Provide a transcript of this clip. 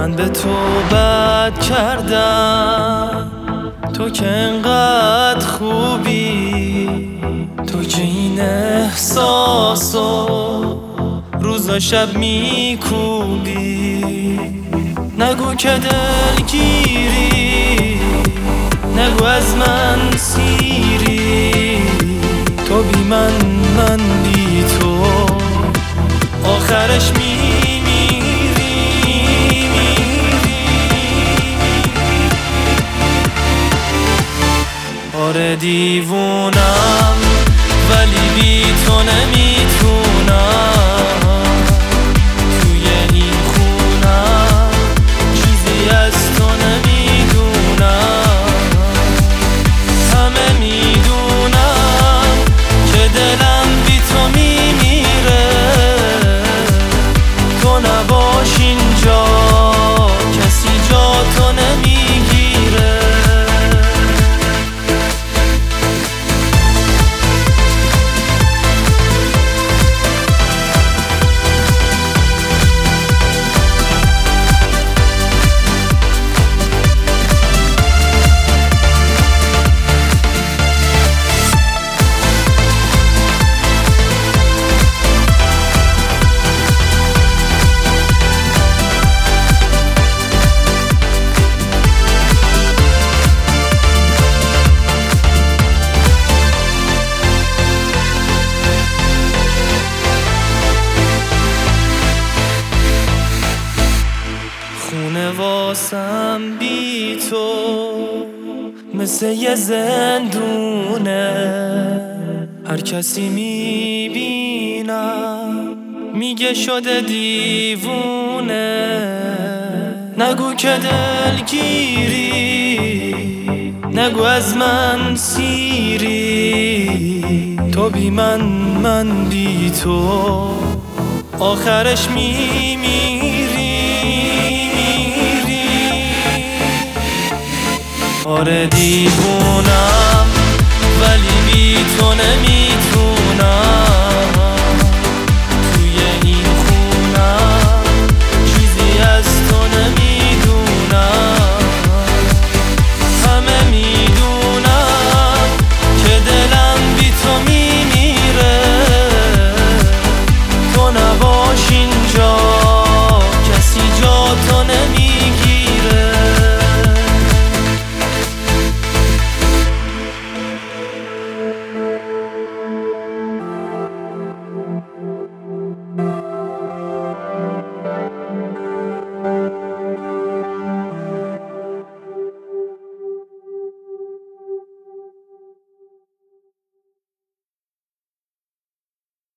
من به تو بد کردم، تو که انقدر خوبی، تو که این احساسو روز و شب میکوبی. نگو که دلگیری، نگو از من سیری، تو بی من بی تو آخرش میمیری. آره دیوونم ولی بی تو نمیتونم، توی این خونم چیزی از تو نمیدونم. همه میدونم که دلم بی تو میمیره، تو نباش اینجا کسی جا تو نمیگیره. خونه واسم بی تو مثل یه زندونه، هر کسی میبینم میگه شده دیوونه. نگو که دلگیری، نگو از من سیری، تو بی من بی تو آخرش میمیری. آره دیوونم ولی بی تو نمیتونم، توی این خونم چیزی از تو نمیدونم. همه میدونم که دلم بی تو میمیره، تو نباش اینجا کسی جا تو نمیگیره.